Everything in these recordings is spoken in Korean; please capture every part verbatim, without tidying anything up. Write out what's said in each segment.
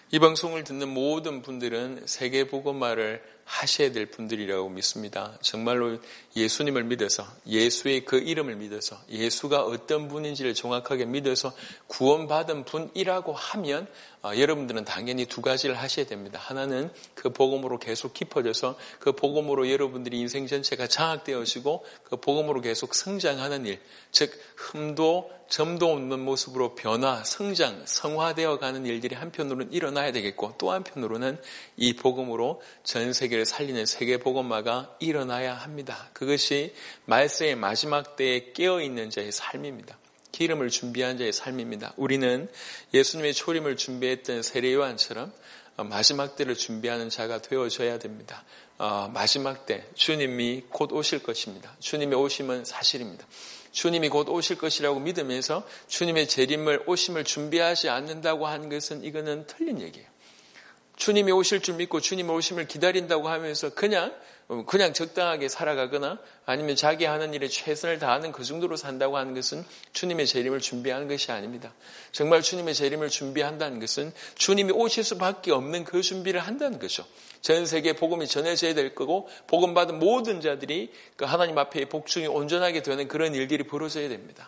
이 방송을 듣는 모든 분들은 세계복음화를 하셔야 될 분들이라고 믿습니다. 정말로 예수님을 믿어서, 예수의 그 이름을 믿어서, 예수가 어떤 분인지를 정확하게 믿어서 구원받은 분이라고 하면 어, 여러분들은 당연히 두 가지를 하셔야 됩니다. 하나는 그 복음으로 계속 깊어져서 그 복음으로 여러분들이 인생 전체가 장악되어지고 그 복음으로 계속 성장하는 일, 즉 흠도 점도 없는 모습으로 변화, 성장, 성화되어 가는 일들이 한편으로는 일어나야 되겠고 또 한편으로는 이 복음으로 전 세계를 살리는 세계복음화가 일어나야 합니다. 그것이 말세의 마지막 때에 깨어있는 자의 삶입니다. 기름을 준비한 자의 삶입니다. 우리는 예수님의 초림을 준비했던 세례 요한처럼 마지막 때를 준비하는 자가 되어져야 됩니다. 어, 마지막 때 주님이 곧 오실 것입니다. 주님의 오심은 사실입니다. 주님이 곧 오실 것이라고 믿으면서 주님의 재림을 오심을 준비하지 않는다고 하는 것은 이거는 틀린 얘기예요. 주님이 오실 줄 믿고 주님의 오심을 기다린다고 하면서 그냥 그냥 적당하게 살아가거나 아니면 자기 하는 일에 최선을 다하는 그 정도로 산다고 하는 것은 주님의 재림을 준비하는 것이 아닙니다. 정말 주님의 재림을 준비한다는 것은 주님이 오실 수밖에 없는 그 준비를 한다는 거죠. 전 세계에 복음이 전해져야 될 거고 복음 받은 모든 자들이 그 하나님 앞에 복중이 온전하게 되는 그런 일들이 벌어져야 됩니다.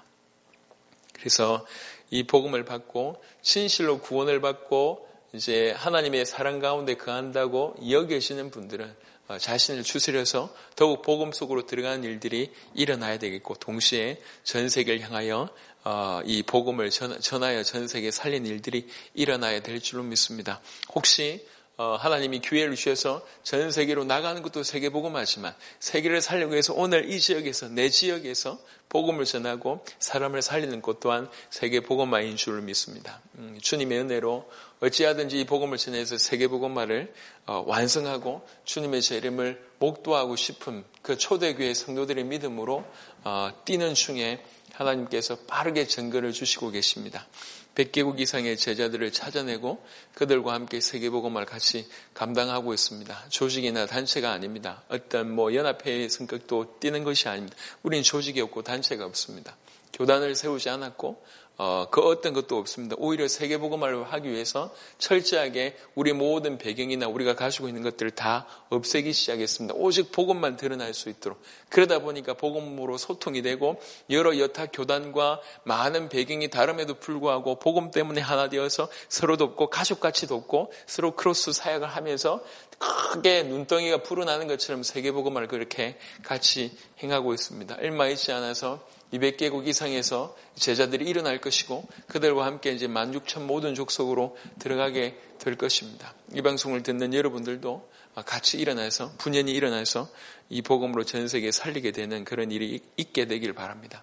그래서 이 복음을 받고 진실로 구원을 받고 이제 하나님의 사랑 가운데 거한다고 여겨지는 분들은 자신을 추스려서 더욱 복음 속으로 들어가는 일들이 일어나야 되겠고 동시에 전 세계를 향하여 이 복음을 전하여 전 세계에 살린 일들이 일어나야 될 줄로 믿습니다. 혹시 하나님이 기회를 주셔서 전 세계로 나가는 것도 세계복음화지만 세계를 살리기 위해서 오늘 이 지역에서 내 지역에서 복음을 전하고 사람을 살리는 것 또한 세계복음화인 줄을 믿습니다. 음, 주님의 은혜로 어찌하든지 이 복음을 전해서 세계복음화를 어, 완성하고 주님의 재림을 목도하고 싶은 그 초대교회 성도들의 믿음으로 어, 뛰는 중에 하나님께서 빠르게 증거를 주시고 계십니다. 백 개국 이상의 제자들을 찾아내고 그들과 함께 세계복음을 같이 감당하고 있습니다. 조직이나 단체가 아닙니다. 어떤 뭐 연합회의 성격도 띠는 것이 아닙니다. 우리는 조직이 없고 단체가 없습니다. 교단을 세우지 않았고 어, 그 어떤 것도 없습니다. 오히려 세계복음화를 하기 위해서 철저하게 우리 모든 배경이나 우리가 가지고 있는 것들을 다 없애기 시작했습니다. 오직 복음만 드러날 수 있도록. 그러다 보니까 복음으로 소통이 되고 여러 여타 교단과 많은 배경이 다름에도 불구하고 복음 때문에 하나 되어서 서로 돕고 가족같이 돕고 서로 크로스 사역을 하면서 크게 눈덩이가 불어나는 것처럼 세계복음화를 그렇게 같이 행하고 있습니다. 얼마 있지 않아서 이백 개국 이상에서 제자들이 일어날 것이고 그들과 함께 이제 만 육천 모든 족속으로 들어가게 될 것입니다. 이 방송을 듣는 여러분들도 같이 일어나서 분연히 일어나서 이 복음으로 전 세계에 살리게 되는 그런 일이 있게 되길 바랍니다.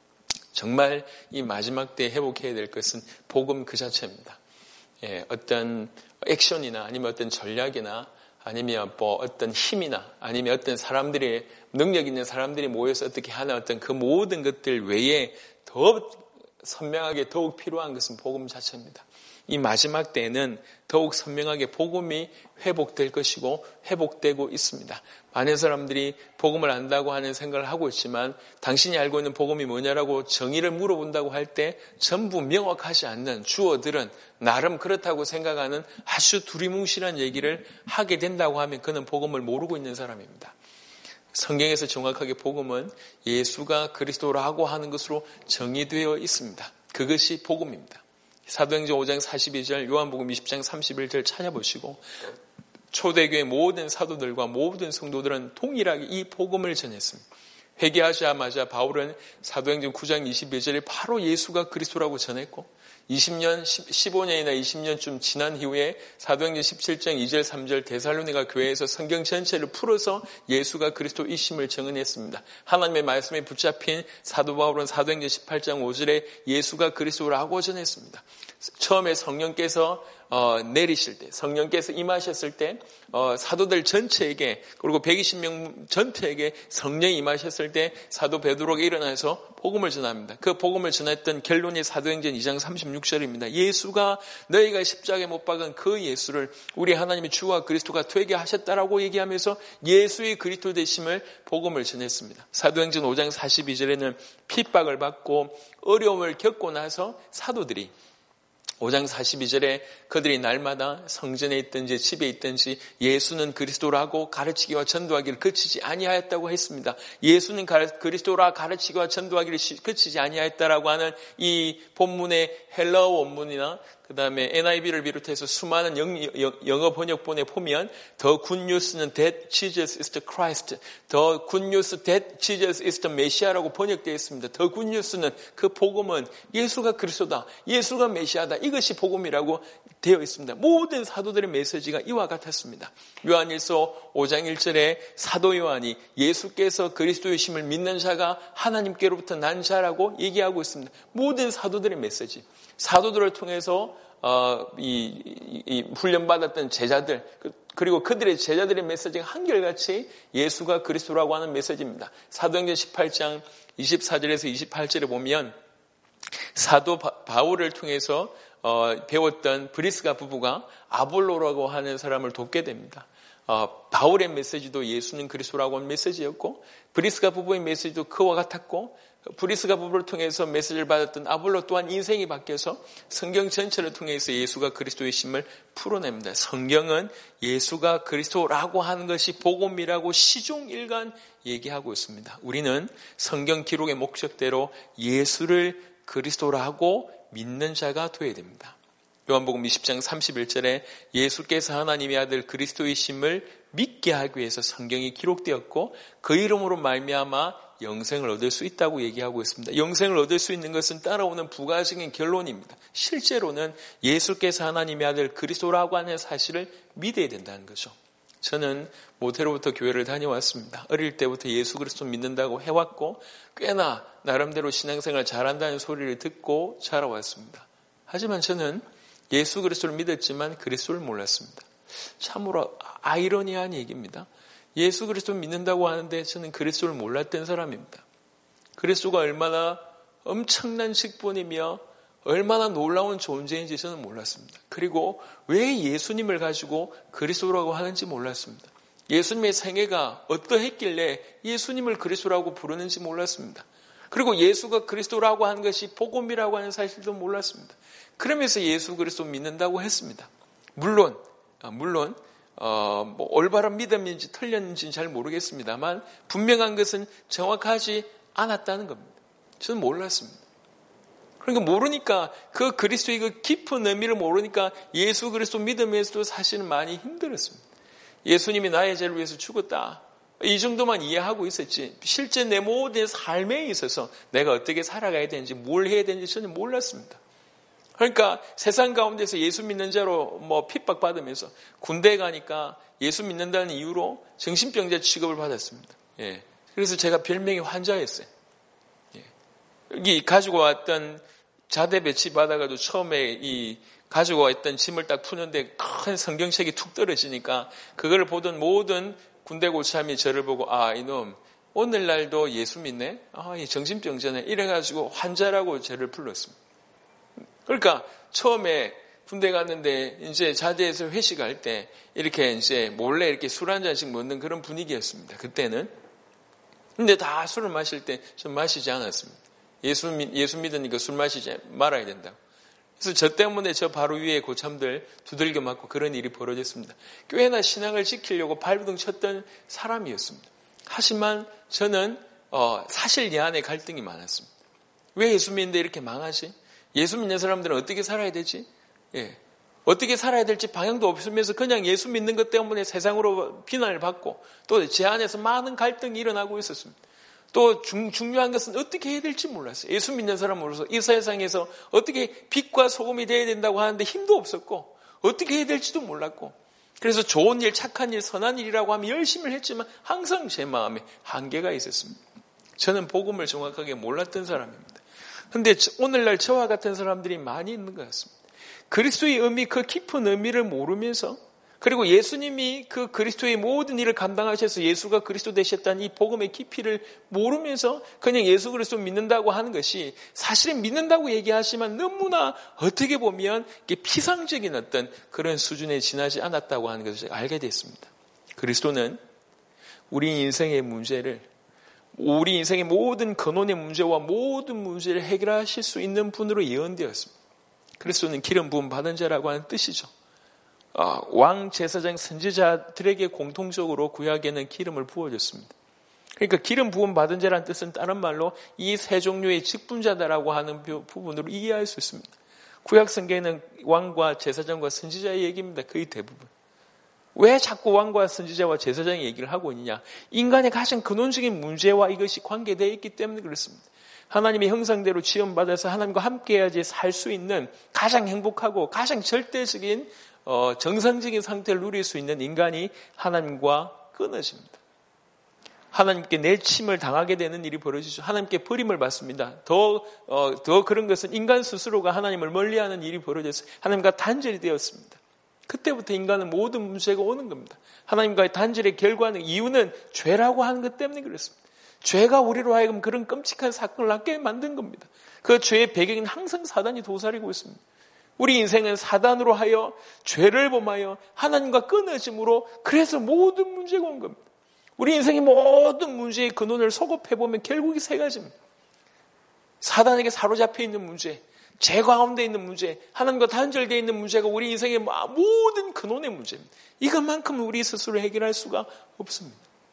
정말 이 마지막 때에 회복해야 될 것은 복음 그 자체입니다. 예, 어떤 액션이나 아니면 어떤 전략이나 아니면 뭐 어떤 힘이나 아니면 어떤 사람들의 능력 있는 사람들이 모여서 어떻게 하는 어떤 그 모든 것들 외에 더 선명하게 더욱 필요한 것은 복음 자체입니다. 이 마지막 때에는 더욱 선명하게 복음이 회복될 것이고 회복되고 있습니다. 많은 사람들이 복음을 안다고 하는 생각을 하고 있지만 당신이 알고 있는 복음이 뭐냐라고 정의를 물어본다고 할 때 전부 명확하지 않는 주어들은 나름 그렇다고 생각하는 아주 두리뭉실한 얘기를 하게 된다고 하면 그는 복음을 모르고 있는 사람입니다. 성경에서 정확하게 복음은 예수가 그리스도라고 하는 것으로 정의되어 있습니다. 그것이 복음입니다. 사도행전 오 장 사십이 절, 요한복음 이십 장 삼십일 절 찾아보시고 초대교회 모든 사도들과 모든 성도들은 동일하게 이 복음을 전했습니다. 회개하자마자 바울은 사도행전 구 장 이십일 절에 바로 예수가 그리스도라고 전했고 이십 년, 십오 년이나 이십 년쯤 지난 이후에 사도행전 십칠 장 이 절 삼 절 데살로니가 교회에서 성경 전체를 풀어서 예수가 그리스도이심을 증언했습니다. 하나님의 말씀에 붙잡힌 사도 바울은 사도행전 십팔 장 오 절에 예수가 그리스도라고 전했습니다. 처음에 성령께서 어, 내리실 때, 성령께서 임하셨을 때 어, 사도들 전체에게 그리고 백이십 명 전체에게 성령이 임하셨을 때 사도 베드로가 일어나서 복음을 전합니다. 그 복음을 전했던 결론이 사도행전 이 장 삼십육 절입니다. 예수가 너희가 십자가에 못 박은 그 예수를 우리 하나님의 주와 그리스도가 되게 하셨다라고 얘기하면서 예수의 그리스도 되심을 복음을 전했습니다. 사도행전 오 장 사십이 절에는 핍박을 받고 어려움을 겪고 나서 사도들이 오 장 사십이 절에 그들이 날마다 성전에 있든지 집에 있든지 예수는 그리스도라고 가르치기와 전도하기를 그치지 아니하였다고 했습니다. 예수는 그리스도라 가르치기와 전도하기를 그치지 아니하였다라고 하는 이 본문의 헬라어 원문이나 그 다음에 엔 아이 비를 비롯해서 수많은 영어 번역본에 보면 The good news는 that Jesus is the Christ, The good news that Jesus is the Messiah라고 번역되어 있습니다. The good news는 그 복음은 예수가 그리스도다, 예수가 메시아다, 이것이 복음이라고 되어 있습니다. 모든 사도들의 메시지가 이와 같았습니다. 요한일서 오 장 일 절에 사도 요한이 예수께서 그리스도이심을 믿는 자가 하나님께로부터 난 자라고 얘기하고 있습니다. 모든 사도들의 메시지, 사도들을 통해서 어, 이, 이, 이 훈련받았던 제자들, 그리고 그들의 제자들의 메시지가 한결같이 예수가 그리스도라고 하는 메시지입니다. 사도행전 십팔 장 이십사 절에서 이십팔 절에 보면 사도 바울을 통해서 어, 배웠던 브리스가 부부가 아볼로라고 하는 사람을 돕게 됩니다. 어, 바울의 메시지도 예수는 그리스도라고 하는 메시지였고, 브리스가 부부의 메시지도 그와 같았고, 브리스가 부부를 통해서 메시지를 받았던 아볼로 또한 인생이 바뀌어서 성경 전체를 통해서 예수가 그리스도의 심을 풀어냅니다. 성경은 예수가 그리스도라고 하는 것이 복음이라고 시종일관 얘기하고 있습니다. 우리는 성경 기록의 목적대로 예수를 그리스도라고 믿는 자가 되어야 됩니다. 요한복음 이십 장 삼십일 절에 예수께서 하나님의 아들 그리스도이심을 믿게 하기 위해서 성경이 기록되었고 그 이름으로 말미암아 영생을 얻을 수 있다고 얘기하고 있습니다. 영생을 얻을 수 있는 것은 따라오는 부가적인 결론입니다. 실제로는 예수께서 하나님의 아들 그리스도라고 하는 사실을 믿어야 된다는 거죠. 저는 모태로부터 교회를 다녀왔습니다. 어릴 때부터 예수 그리스도 믿는다고 해왔고 꽤나 나름대로 신앙생활 잘한다는 소리를 듣고 자라왔습니다. 하지만 저는 예수 그리스도를 믿었지만 그리스도를 몰랐습니다. 참으로 아이러니한 얘기입니다. 예수 그리스도 믿는다고 하는데 저는 그리스도를 몰랐던 사람입니다. 그리스도가 얼마나 엄청난 직분이며 얼마나 놀라운 존재인지 저는 몰랐습니다. 그리고 왜 예수님을 가지고 그리스도라고 하는지 몰랐습니다. 예수님의 생애가 어떠했길래 예수님을 그리스도라고 부르는지 몰랐습니다. 그리고 예수가 그리스도라고 하는 것이 복음이라고 하는 사실도 몰랐습니다. 그러면서 예수 그리스도 믿는다고 했습니다. 물론 물론 어, 뭐 올바른 믿음인지 틀렸는지는 잘 모르겠습니다만 분명한 것은 정확하지 않았다는 겁니다. 저는 몰랐습니다. 그러니까 모르니까 그 그리스도의 그 깊은 의미를 모르니까 예수 그리스도 믿으면서도 사실은 많이 힘들었습니다. 예수님이 나의 죄를 위해서 죽었다, 이 정도만 이해하고 있었지 실제 내 모든 삶에 있어서 내가 어떻게 살아가야 되는지 뭘 해야 되는지 저는 몰랐습니다. 그러니까 세상 가운데서 예수 믿는 자로 뭐 핍박받으면서 군대에 가니까 예수 믿는다는 이유로 정신병자 취급을 받았습니다. 예. 그래서 제가 별명이 환자였어요. 예. 여기 가지고 왔던 자대 배치 받아가지고 처음에 이 가지고 왔던 짐을 딱 푸는데 큰 성경책이 툭 떨어지니까 그걸 보던 모든 군대 고참이 저를 보고 아, 이놈 오늘날도 예수 믿네? 아, 이 정신병자네. 이래가지고 환자라고 저를 불렀습니다. 그러니까 처음에 군대 갔는데 이제 자대에서 회식할 때 이렇게 이제 몰래 이렇게 술 한 잔씩 먹는 그런 분위기였습니다. 그때는. 근데 다 술을 마실 때 좀 마시지 않았습니다. 예수, 예수 믿으니까 술 마시지 말아야 된다고. 그래서 저 때문에 저 바로 위에 고참들 두들겨 맞고 그런 일이 벌어졌습니다. 꽤나 신앙을 지키려고 발버둥 쳤던 사람이었습니다. 하지만 저는 어, 사실 이 안에 갈등이 많았습니다. 왜 예수 믿는데 이렇게 망하지? 예수 믿는 사람들은 어떻게 살아야 되지? 예. 어떻게 살아야 될지 방향도 없으면서 그냥 예수 믿는 것 때문에 세상으로 비난을 받고 또 제 안에서 많은 갈등이 일어나고 있었습니다. 또 중, 중요한 것은 어떻게 해야 될지 몰랐어요. 예수 믿는 사람으로서 이 세상에서 어떻게 빛과 소금이 되어야 된다고 하는데 힘도 없었고 어떻게 해야 될지도 몰랐고 그래서 좋은 일, 착한 일, 선한 일이라고 하면 열심히 했지만 항상 제 마음에 한계가 있었습니다. 저는 복음을 정확하게 몰랐던 사람입니다. 그런데 오늘날 저와 같은 사람들이 많이 있는 것 같습니다. 그리스도의 의미, 그 깊은 의미를 모르면서 그리고 예수님이 그 그리스도의 모든 일을 감당하셔서 예수가 그리스도 되셨다는 이 복음의 깊이를 모르면서 그냥 예수 그리스도 믿는다고 하는 것이 사실은 믿는다고 얘기하지만 너무나 어떻게 보면 피상적인 어떤 그런 수준에 지나지 않았다고 하는 것을 알게 됐습니다. 그리스도는 우리 인생의 문제를 우리 인생의 모든 근원의 문제와 모든 문제를 해결하실 수 있는 분으로 예언되었습니다. 그리스도는 기름 부음 받은 자라고 하는 뜻이죠. 어, 왕, 제사장, 선지자들에게 공통적으로 구약에는 기름을 부어줬습니다. 그러니까 기름 부음 받은 자라는 뜻은 다른 말로 이 세 종류의 직분자다라고 하는 부분으로 이해할 수 있습니다. 구약 성경에는 왕과 제사장과 선지자의 얘기입니다. 거의 대부분. 왜 자꾸 왕과 선지자와 제사장의 얘기를 하고 있느냐? 인간의 가장 근원적인 문제와 이것이 관계되어 있기 때문에 그렇습니다. 하나님의 형상대로 지음받아서 하나님과 함께해야지 살 수 있는 가장 행복하고 가장 절대적인 어, 정상적인 상태를 누릴 수 있는 인간이 하나님과 끊어집니다. 하나님께 내침을 당하게 되는 일이 벌어지죠. 하나님께 버림을 받습니다. 더, 어, 더 그런 것은 인간 스스로가 하나님을 멀리하는 일이 벌어져서 하나님과 단절이 되었습니다. 그때부터 인간은 모든 문제가 오는 겁니다. 하나님과의 단절의 결과는 이유는 죄라고 하는 것 때문에 그렇습니다. 죄가 우리로 하여금 그런 끔찍한 사건을 낳게 만든 겁니다. 그 죄의 배경은 항상 사단이 도사리고 있습니다. 우리 인생은 사단으로 하여 죄를 범하여 하나님과 끊어짐으로 그래서 모든 문제가 온 겁니다. 우리 인생의 모든 문제의 근원을 소급해보면 결국이 세 가지입니다. 사단에게 사로잡혀 있는 문제, 죄 가운데 있는 문제, 하나님과 단절되어 있는 문제가 우리 인생의 모든 근원의 문제입니다. 이것만큼 우리 스스로 해결할 수가 없습니다.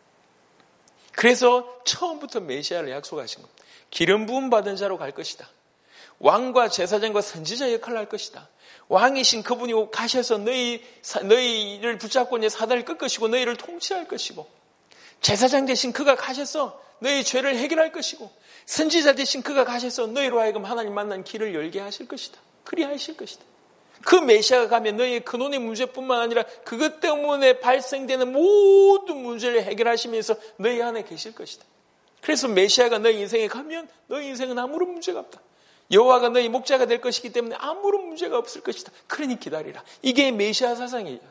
그래서 처음부터 메시아를 약속하신 겁니다. 기름 부음 받은 자로 갈 것이다. 왕과 제사장과 선지자 역할을 할 것이다. 왕이신 그분이 가셔서 너희, 너희를 붙잡고 내 사단을 끌 것이고 너희를 통치할 것이고, 제사장 대신 그가 가셔서 너희 죄를 해결할 것이고, 선지자 대신 그가 가셔서 너희로 하여금 하나님 만난 길을 열게 하실 것이다. 그리하실 것이다. 그 메시아가 가면 너희의 근원의 문제뿐만 아니라 그것 때문에 발생되는 모든 문제를 해결하시면서 너희 안에 계실 것이다. 그래서 메시아가 너희 인생에 가면 너희 인생은 아무런 문제가 없다. 여호와가 너희 목자가 될 것이기 때문에 아무런 문제가 없을 것이다. 그러니 기다리라. 이게 메시아 사상이었습니다.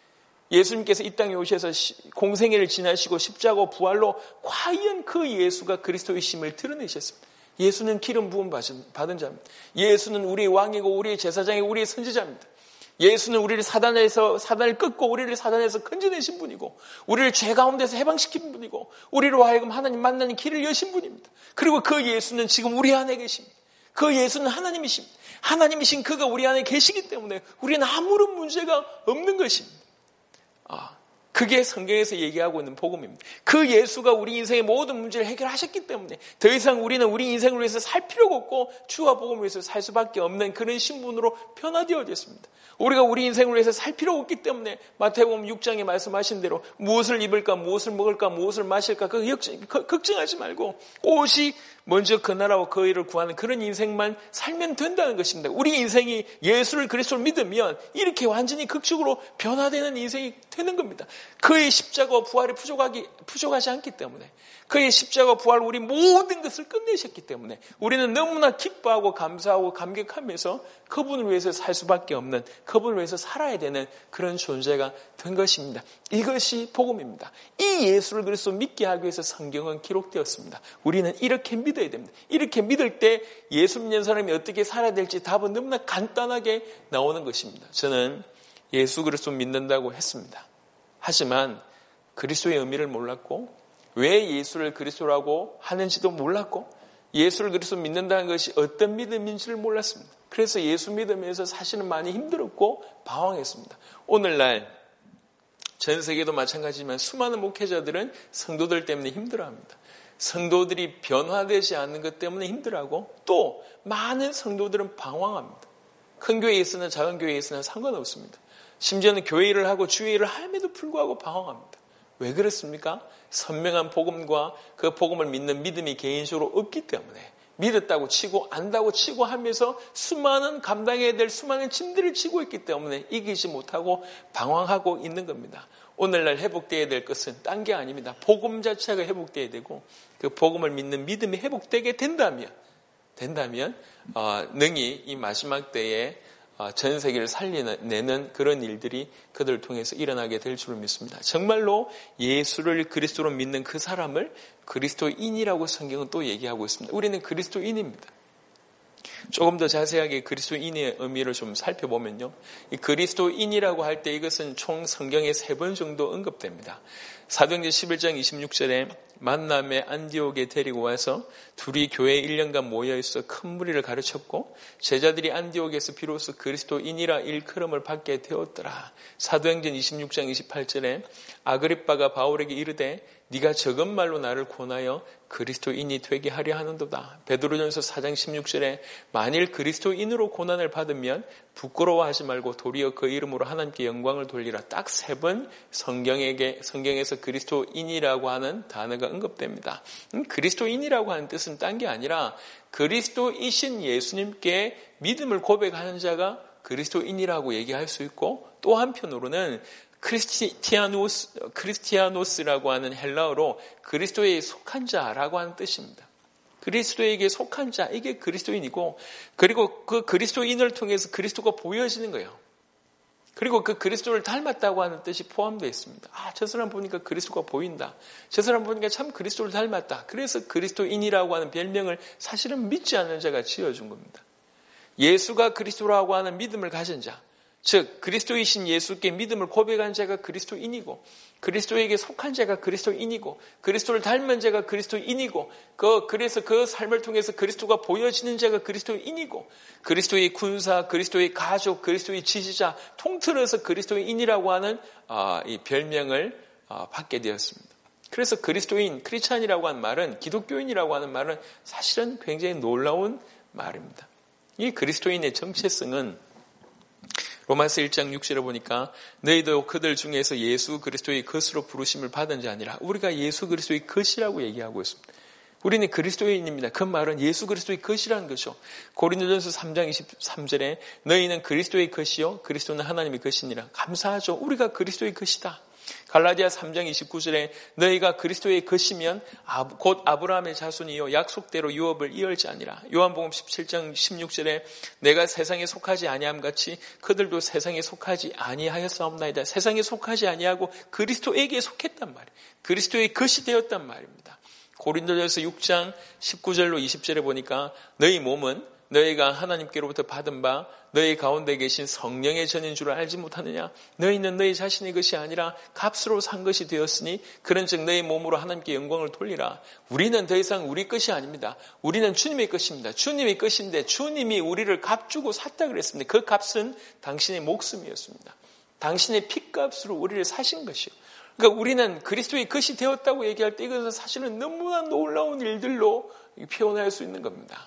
예수님께서 이 땅에 오셔서 공생애를 지나시고 십자가 부활로 과연 그 예수가 그리스도이심을 드러내셨습니다. 예수는 기름 부음 받은 자입니다. 예수는 우리의 왕이고 우리의 제사장이고 우리의 선지자입니다. 예수는 우리를 사단에서 사단을 끊고 우리를 사단에서 건져내신 분이고 우리를 죄 가운데서 해방시킨 분이고 우리로 하여금 하나님 만나는 길을 여신 분입니다. 그리고 그 예수는 지금 우리 안에 계십니다. 그 예수는 하나님이십니다. 하나님이신 그가 우리 안에 계시기 때문에 우리는 아무런 문제가 없는 것입니다. 아, 그게 성경에서 얘기하고 있는 복음입니다. 그 예수가 우리 인생의 모든 문제를 해결하셨기 때문에 더 이상 우리는 우리 인생을 위해서 살 필요가 없고 주와 복음을 위해서 살 수밖에 없는 그런 신분으로 변화되어졌습니다. 우리가 우리 인생을 위해서 살 필요가 없기 때문에 마태복음 육 장에 말씀하신 대로 무엇을 입을까, 무엇을 먹을까, 무엇을 마실까 그 걱정하지 말고 오직 먼저 그 나라와 그 의를 구하는 그런 인생만 살면 된다는 것입니다. 우리 인생이 예수를 그리스도를 믿으면 이렇게 완전히 극적으로 변화되는 인생이 되는 겁니다. 그의 십자가와 부활이 부족하기, 부족하지 않기 때문에 그의 십자가와 부활 우리 모든 것을 끝내셨기 때문에 우리는 너무나 기뻐하고 감사하고 감격하면서 그분을 위해서 살 수밖에 없는, 그분을 위해서 살아야 되는 그런 존재가 된 것입니다. 이것이 복음입니다. 이 예수를 그리스도 믿게 하기 위해서 성경은 기록되었습니다. 우리는 이렇게 믿어야 됩니다. 이렇게 믿을 때 예수 믿는 사람이 어떻게 살아야 될지 답은 너무나 간단하게 나오는 것입니다. 저는 예수 그리스도 믿는다고 했습니다. 하지만 그리스도의 의미를 몰랐고 왜 예수를 그리스도라고 하는지도 몰랐고 예수를 그리스도 믿는다는 것이 어떤 믿음인지를 몰랐습니다. 그래서 예수 믿으면서 사실은 많이 힘들었고 방황했습니다. 오늘날 전 세계도 마찬가지지만 수많은 목회자들은 성도들 때문에 힘들어합니다. 성도들이 변화되지 않는 것 때문에 힘들어하고 또 많은 성도들은 방황합니다. 큰 교회에 있으나 작은 교회에 있으나 상관없습니다. 심지어는 교회 일을 하고 주의 일을 함에도 불구하고 방황합니다. 왜 그렇습니까? 선명한 복음과 그 복음을 믿는 믿음이 개인적으로 없기 때문에 믿었다고 치고 안다고 치고 하면서 수많은 감당해야 될 수많은 짐들을 지고 있기 때문에 이기지 못하고 방황하고 있는 겁니다. 오늘날 회복되어야 될 것은 딴 게 아닙니다. 복음 자체가 회복되어야 되고 그 복음을 믿는 믿음이 회복되게 된다면 된다면 어, 능히 이 마지막 때에 전 세계를 살려내는 그런 일들이 그들을 통해서 일어나게 될 줄 믿습니다. 정말로 예수를 그리스도로 믿는 그 사람을 그리스도인이라고 성경은 또 얘기하고 있습니다. 우리는 그리스도인입니다. 조금 더 자세하게 그리스도인의 의미를 좀 살펴보면요. 이 그리스도인이라고 할 때 이것은 총 성경에 세 번 정도 언급됩니다. 사도행전 십일 장 이십육 절에 만남의 안디옥에 데리고 와서 둘이 교회에 일 년간 모여있어 큰 무리를 가르쳤고 제자들이 안디옥에서 비로소 그리스도인이라 일컬음을 받게 되었더라. 사도행전 이십육 장 이십팔 절에 아그리빠가 바울에게 이르되 네가 적은 말로 나를 권하여 그리스도인이 되게 하려 하는도다. 베드로전서 사 장 십육 절에 만일 그리스도인으로 고난을 받으면 부끄러워하지 말고 도리어 그 이름으로 하나님께 영광을 돌리라. 딱 세 번 성경에게 성경에서 그리스도인이라고 하는 단어가 언급됩니다. 음, 그리스도인이라고 하는 뜻은 딴 게 아니라 그리스도이신 예수님께 믿음을 고백하는 자가 그리스도인이라고 얘기할 수 있고, 또 한편으로는 크리스티아노스, 크리스티아노스라고 하는 헬라어로 그리스도에 속한 자라고 하는 뜻입니다. 그리스도에게 속한 자, 이게 그리스도인이고, 그리고 그 그리스도인을 통해서 그리스도가 보여지는 거예요. 그리고 그 그리스도를 닮았다고 하는 뜻이 포함되어 있습니다. 아, 저 사람 보니까 그리스도가 보인다. 저 사람 보니까 참 그리스도를 닮았다. 그래서 그리스도인이라고 하는 별명을 사실은 믿지 않는 자가 지어준 겁니다. 예수가 그리스도라고 하는 믿음을 가진 자, 즉 그리스도이신 예수께 믿음을 고백한 자가 그리스도인이고, 그리스도에게 속한 자가 그리스도인이고, 그리스도를 닮은 자가 그리스도인이고, 그 그래서 그 삶을 통해서 그리스도가 보여지는 자가 그리스도인이고, 그리스도의 군사, 그리스도의 가족, 그리스도의 지지자, 통틀어서 그리스도인이라고 하는 어, 이 별명을 어, 받게 되었습니다. 그래서 그리스도인, 크리스찬이라고 하는 말은, 기독교인이라고 하는 말은 사실은 굉장히 놀라운 말입니다. 이 그리스도인의 정체성은 로마서 일 장 육 절에 보니까 너희도 그들 중에서 예수 그리스도의 것으로 부르심을 받은 자 아니라, 우리가 예수 그리스도의 것이라고 얘기하고 있습니다. 우리는 그리스도인입니다. 그 말은 예수 그리스도의 것이라는 것이죠. 고린도전서 삼 장 이십삼 절에 너희는 그리스도의 것이요 그리스도는 하나님의 것이니라. 감사하죠. 우리가 그리스도의 것이다. 갈라디아 삼 장 이십구 절에 너희가 그리스도의 것이면 곧 아브라함의 자손이요 약속대로 유업을 이을지 아니라. 요한복음 십칠 장 십육 절에 내가 세상에 속하지 아니함 같이 그들도 세상에 속하지 아니하였사옵나이다. 세상에 속하지 아니하고 그리스도에게 속했단 말이에요. 그리스도의 것이 되었단 말입니다. 고린도전서 육 장 십구 절로 이십 절에 보니까 너희 몸은 너희가 하나님께로부터 받은 바 너희 가운데 계신 성령의 전인 줄 알지 못하느냐? 너희는 너희 자신의 것이 아니라 값으로 산 것이 되었으니 그런즉 너희 몸으로 하나님께 영광을 돌리라. 우리는 더 이상 우리 것이 아닙니다. 우리는 주님의 것입니다. 주님의 것인데 주님이 우리를 값 주고 샀다 그랬습니다. 그 값은 당신의 목숨이었습니다. 당신의 피값으로 우리를 사신 것이요. 그러니까 우리는 그리스도의 것이 되었다고 얘기할 때 이것은 사실은 너무나 놀라운 일들로 표현할 수 있는 겁니다.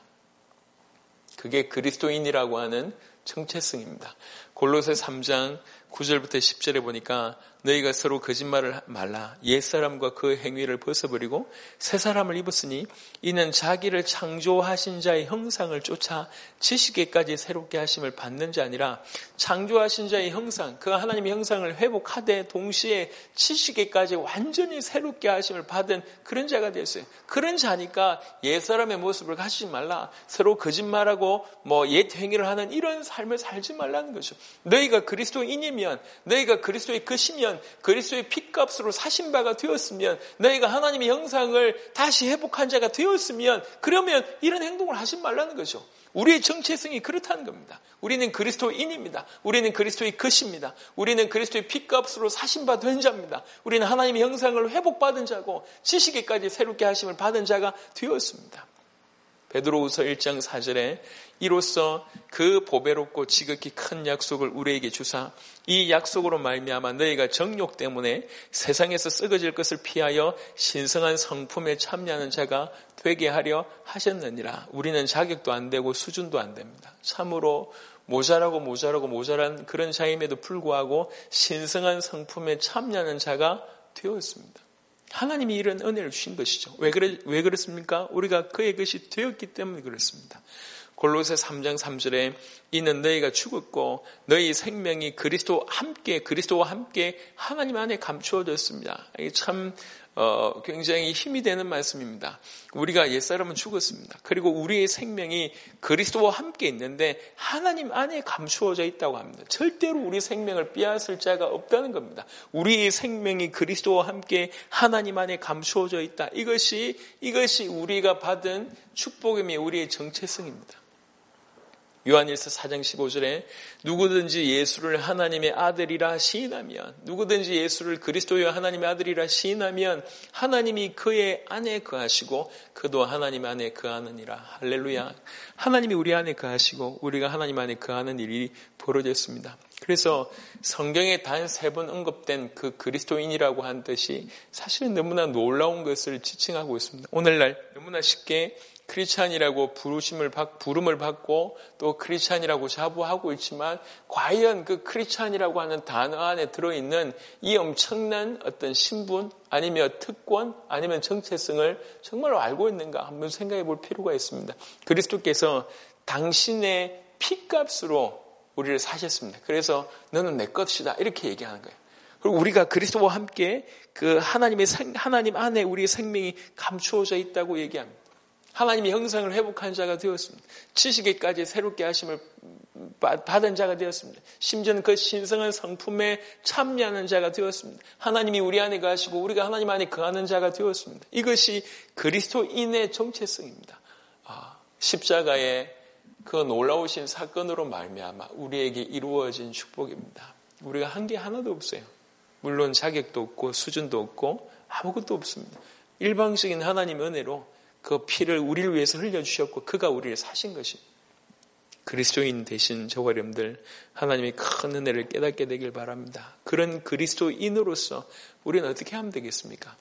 그게 그리스도인이라고 하는 정체성입니다. 골로새 삼 장 구 절부터 십 절에 보니까 너희가 서로 거짓말을 말라. 옛사람과 그 행위를 벗어버리고 새 사람을 입었으니 이는 자기를 창조하신 자의 형상을 쫓아 지식에까지 새롭게 하심을 받는 자 아니라 창조하신 자의 형상, 그 하나님의 형상을 회복하되 동시에 지식에까지 완전히 새롭게 하심을 받은 그런 자가 되었어요. 그런 자니까 옛사람의 모습을 가지지 말라. 서로 거짓말하고 뭐 옛 행위를 하는 이런 삶을 살지 말라는 거죠. 너희가 그리스도인이면, 너희가 그리스도의 것이면, 그리스도의 핏값으로 사신 바가 되었으면, 너희가 하나님의 형상을 다시 회복한 자가 되었으면, 그러면 이런 행동을 하지 말라는 거죠. 우리의 정체성이 그렇다는 겁니다. 우리는 그리스도인입니다. 우리는 그리스도의 것입니다. 우리는 그리스도의 핏값으로 사신 바 된 자입니다. 우리는 하나님의 형상을 회복받은 자고 지식에까지 새롭게 하심을 받은 자가 되었습니다. 베드로후서 일 장 사 절에 이로써 그 보배롭고 지극히 큰 약속을 우리에게 주사 이 약속으로 말미암아 너희가 정욕 때문에 세상에서 썩어질 것을 피하여 신성한 성품에 참여하는 자가 되게 하려 하셨느니라. 우리는 자격도 안 되고 수준도 안 됩니다. 참으로 모자라고 모자라고 모자란 그런 자임에도 불구하고 신성한 성품에 참여하는 자가 되었습니다. 하나님이 이런 은혜를 주신 것이죠. 왜 그래, 왜 그렇습니까? 우리가 그의 것이 되었기 때문에 그렇습니다. 골로새 삼 장 삼 절에 이는 너희가 죽었고 너희 생명이 그리스도와 함께 그리스도와 함께 하나님 안에 감추어졌습니다. 이게 참 어, 굉장히 힘이 되는 말씀입니다. 우리가 옛사람은 죽었습니다. 그리고 우리의 생명이 그리스도와 함께 있는데 하나님 안에 감추어져 있다고 합니다. 절대로 우리 생명을 빼앗을 자가 없다는 겁니다. 우리의 생명이 그리스도와 함께 하나님 안에 감추어져 있다. 이것이 이것이 우리가 받은 축복임이 우리의 정체성입니다. 요한일서 사 장 십오 절에 누구든지 예수를 하나님의 아들이라 시인하면, 누구든지 예수를 그리스도여 하나님의 아들이라 시인하면 하나님이 그의 안에 거하시고 그도 하나님 안에 거하느니라. 할렐루야. 하나님이 우리 안에 거하시고 우리가 하나님 안에 거하는 일이 벌어졌습니다. 그래서 성경에 단 세 번 언급된 그 그리스도인이라고 한 뜻이 사실은 너무나 놀라운 것을 지칭하고 있습니다. 오늘날 너무나 쉽게 크리스찬이라고 부르심을 받, 부름을 받고 또 크리스찬이라고 자부하고 있지만 과연 그 크리스찬이라고 하는 단어 안에 들어있는 이 엄청난 어떤 신분 아니면 특권 아니면 정체성을 정말로 알고 있는가 한번 생각해 볼 필요가 있습니다. 그리스도께서 당신의 피값으로 우리를 사셨습니다. 그래서 너는 내 것이다 이렇게 얘기하는 거예요. 그리고 우리가 그리스도와 함께 그 하나님의 생, 하나님 안에 우리의 생명이 감추어져 있다고 얘기합니다. 하나님의 형상을 회복한 자가 되었습니다. 지식에까지 새롭게 하심을 받은 자가 되었습니다. 심지어는 그 신성한 성품에 참여하는 자가 되었습니다. 하나님이 우리 안에 거하시고 우리가 하나님 안에 거하는 자가 되었습니다. 이것이 그리스도인의 정체성입니다. 아, 십자가의 그 놀라우신 사건으로 말미암아 우리에게 이루어진 축복입니다. 우리가 한 게 하나도 없어요. 물론 자격도 없고 수준도 없고 아무것도 없습니다. 일방적인 하나님의 은혜로 그 피를 우리를 위해서 흘려주셨고 그가 우리를 사신 것입니다. 그리스도인 되신 저와 여러분들 하나님의 큰 은혜를 깨닫게 되길 바랍니다. 그런 그리스도인으로서 우리는 어떻게 하면 되겠습니까?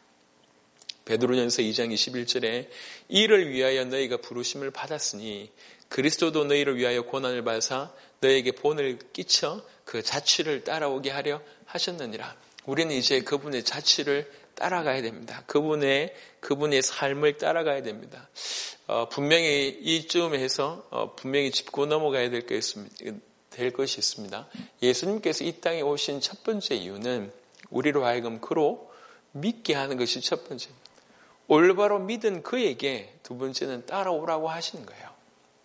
베드로전서 이 장 이십일 절에 이를 위하여 너희가 부르심을 받았으니 그리스도도 너희를 위하여 고난을 받으사 너희에게 본을 끼쳐 그 자취를 따라오게 하려 하셨느니라. 우리는 이제 그분의 자취를 따라가야 됩니다. 그분의 그분의 삶을 따라가야 됩니다. 어, 분명히 이쯤에서 어, 분명히 짚고 넘어가야 될 것이, 될 것이 있습니다. 예수님께서 이 땅에 오신 첫 번째 이유는 우리로 하여금 그로 믿게 하는 것이 첫 번째입니다. 올바로 믿은 그에게 두 번째는 따라오라고 하시는 거예요.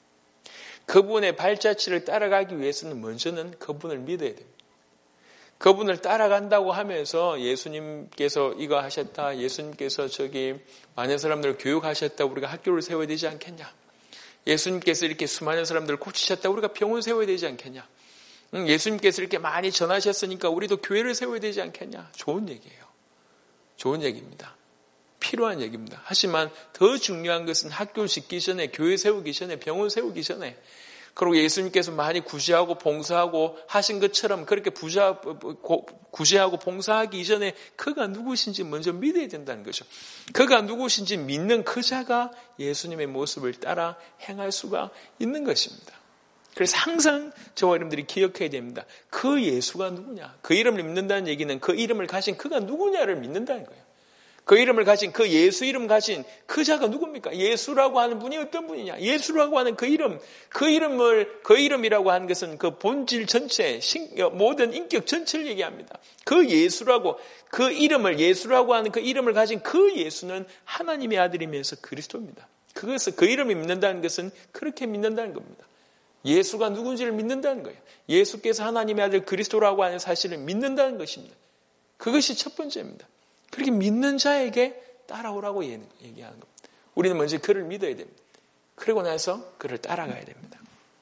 그분의 발자취를 따라가기 위해서는 먼저는 그분을 믿어야 됩니다. 그분을 따라간다고 하면서 예수님께서 이거 하셨다, 예수님께서 저기 많은 사람들을 교육하셨다, 우리가 학교를 세워야 되지 않겠냐? 예수님께서 이렇게 수많은 사람들을 고치셨다, 우리가 병원 세워야 되지 않겠냐? 예수님께서 이렇게 많이 전하셨으니까 우리도 교회를 세워야 되지 않겠냐? 좋은 얘기예요. 좋은 얘기입니다. 필요한 얘기입니다. 하지만 더 중요한 것은 학교 짓기 전에, 교회 세우기 전에, 병원 세우기 전에, 그리고 예수님께서 많이 구제하고 봉사하고 하신 것처럼 그렇게 부자, 구제하고 봉사하기 이전에 그가 누구신지 먼저 믿어야 된다는 거죠. 그가 누구신지 믿는 그 자가 예수님의 모습을 따라 행할 수가 있는 것입니다. 그래서 항상 저와 여러분들이 기억해야 됩니다. 그 예수가 누구냐? 그 이름을 믿는다는 얘기는 그 이름을 가진 그가 누구냐를 믿는다는 거예요. 그 이름을 가진, 그 예수 이름 가진 그 자가 누굽니까? 예수라고 하는 분이 어떤 분이냐? 예수라고 하는 그 이름, 그 이름을, 그 이름이라고 하는 것은 그 본질 전체, 모든 인격 전체를 얘기합니다. 그 예수라고, 그 이름을, 예수라고 하는 그 이름을 가진 그 예수는 하나님의 아들이면서 그리스도입니다. 그것을, 그 이름을 믿는다는 것은 그렇게 믿는다는 겁니다. 예수가 누군지를 믿는다는 거예요. 예수께서 하나님의 아들 그리스도라고 하는 사실을 믿는다는 것입니다. 그것이 첫 번째입니다. 그렇게 믿는 자에게 따라오라고 얘기하는 겁니다. 우리는 먼저 그를 믿어야 됩니다. 그리고 나서 그를 따라가야 됩니다.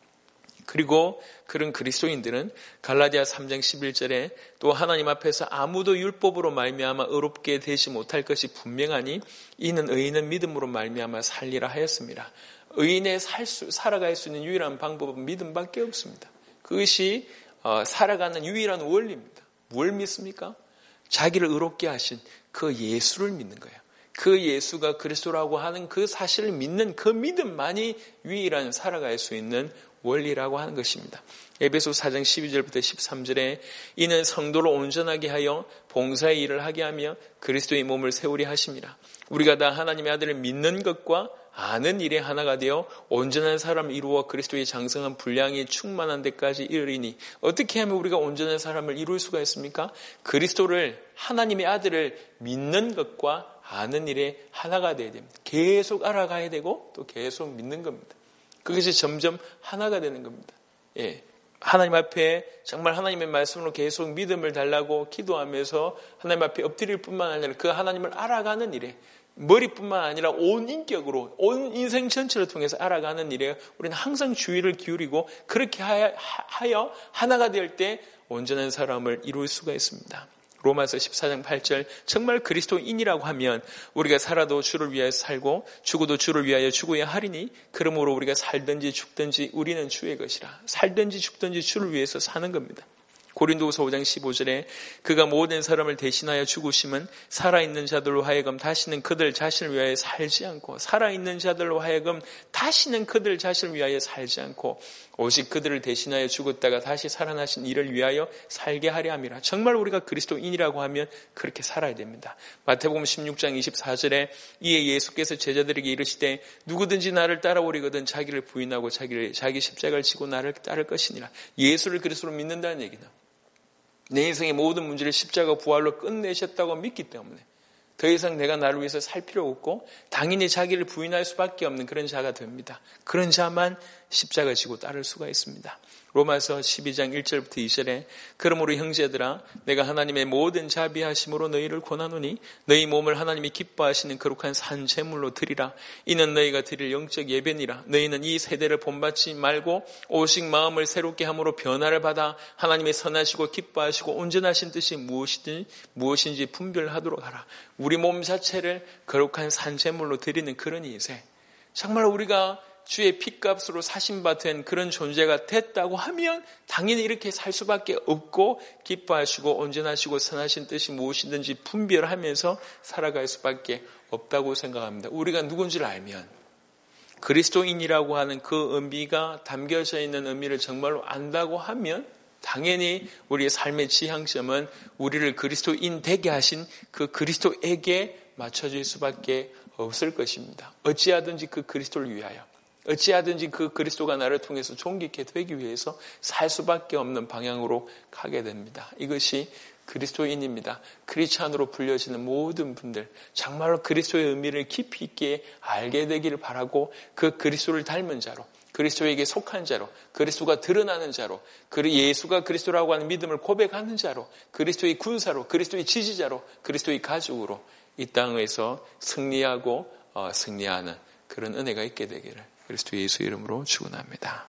그리고 그런 그리스도인들은 갈라디아 삼 장 십일 절에 또 하나님 앞에서 아무도 율법으로 말미암아 의롭게 되지 못할 것이 분명하니 이는 의인은 믿음으로 말미암아 살리라 하였습니다. 의인의 살 수, 살아갈 수 있는 유일한 방법은 믿음밖에 없습니다. 그것이 어, 살아가는 유일한 원리입니다. 뭘 믿습니까? 자기를 의롭게 하신 그 예수를 믿는 거예요. 그 예수가 그리스도라고 하는 그 사실을 믿는 그 믿음만이 유일한 살아갈 수 있는 원리라고 하는 것입니다. 에베소 사 장 십이 절부터 십삼 절에 이는 성도를 온전하게 하여 봉사의 일을 하게 하며 그리스도의 몸을 세우려 하심이라. 우리가 다 하나님의 아들을 믿는 것과 아는 일에 하나가 되어 온전한 사람을 이루어 그리스도의 장성한 분량이 충만한 데까지 이르리니. 어떻게 하면 우리가 온전한 사람을 이룰 수가 있습니까? 그리스도를, 하나님의 아들을 믿는 것과 아는 일에 하나가 되어야 됩니다. 계속 알아가야 되고 또 계속 믿는 겁니다. 그것이 점점 하나가 되는 겁니다. 예. 하나님 앞에 정말 하나님의 말씀으로 계속 믿음을 달라고 기도하면서 하나님 앞에 엎드릴 뿐만 아니라 그 하나님을 알아가는 일에 머리뿐만 아니라 온 인격으로 온 인생 전체를 통해서 알아가는 일에 우리는 항상 주의를 기울이고 그렇게 하여 하나가 될 때 온전한 사람을 이룰 수가 있습니다. 로마서 십사 장 팔 절 정말 그리스도인이라고 하면 우리가 살아도 주를 위하여 살고 죽어도 주를 위하여 죽어야 하리니 그러므로 우리가 살든지 죽든지 우리는 주의 것이라. 살든지 죽든지 주를 위해서 사는 겁니다. 고린도후서 오 장 십오 절에 그가 모든 사람을 대신하여 죽으심은 살아있는 자들로 하여금 다시는 그들 자신을 위하여 살지 않고 살아있는 자들로 하여금 다시는 그들 자신을 위하여 살지 않고 오직 그들을 대신하여 죽었다가 다시 살아나신 이를 위하여 살게 하려 함이라. 정말 우리가 그리스도인이라고 하면 그렇게 살아야 됩니다. 마태복음 십육 장 이십사 절에 이에 예수께서 제자들에게 이르시되 누구든지 나를 따라오리거든 자기를 부인하고 자기를 자기 십자가를 지고 나를 따를 것이니라. 예수를 그리스도로 믿는다는 얘기는 내 인생의 모든 문제를 십자가 부활로 끝내셨다고 믿기 때문에 더 이상 내가 나를 위해서 살 필요 없고 당연히 자기를 부인할 수밖에 없는 그런 자가 됩니다. 그런 자만 십자가 지고 따를 수가 있습니다. 로마서 십이 장 일 절부터 이 절에 그러므로 형제들아 내가 하나님의 모든 자비하심으로 너희를 권하노니 너희 몸을 하나님이 기뻐하시는 거룩한 산 제물로 드리라. 이는 너희가 드릴 영적 예배니라. 너희는 이 세대를 본받지 말고 오직 마음을 새롭게 함으로 변화를 받아 하나님의 선하시고 기뻐하시고 온전하신 뜻이 무엇이든지 무엇인지 분별하도록 하라. 우리 몸 자체를 거룩한 산 제물로 드리는 그런 인생. 정말 우리가 주의 핏값으로 사심받은 그런 존재가 됐다고 하면 당연히 이렇게 살 수밖에 없고 기뻐하시고 온전하시고 선하신 뜻이 무엇이든지 분별하면서 살아갈 수밖에 없다고 생각합니다. 우리가 누군지를 알면 그리스도인이라고 하는 그 의미가 담겨져 있는 의미를 정말로 안다고 하면 당연히 우리의 삶의 지향점은 우리를 그리스도인 되게 하신 그 그리스도에게 맞춰질 수밖에 없을 것입니다. 어찌하든지 그 그리스도를 위하여 어찌하든지 그 그리스도가 나를 통해서 존귀케 되기 위해서 살 수밖에 없는 방향으로 가게 됩니다. 이것이 그리스도인입니다. 크리스찬으로 불려지는 모든 분들 정말로 그리스도의 의미를 깊이 있게 알게 되기를 바라고 그 그리스도를 닮은 자로 그리스도에게 속한 자로 그리스도가 드러나는 자로 예수가 그리스도라고 하는 믿음을 고백하는 자로 그리스도의 군사로 그리스도의 지지자로 그리스도의 가족으로 이 땅에서 승리하고 어, 승리하는 그런 은혜가 있게 되기를 그리스도 예수 이름으로 축원합니다.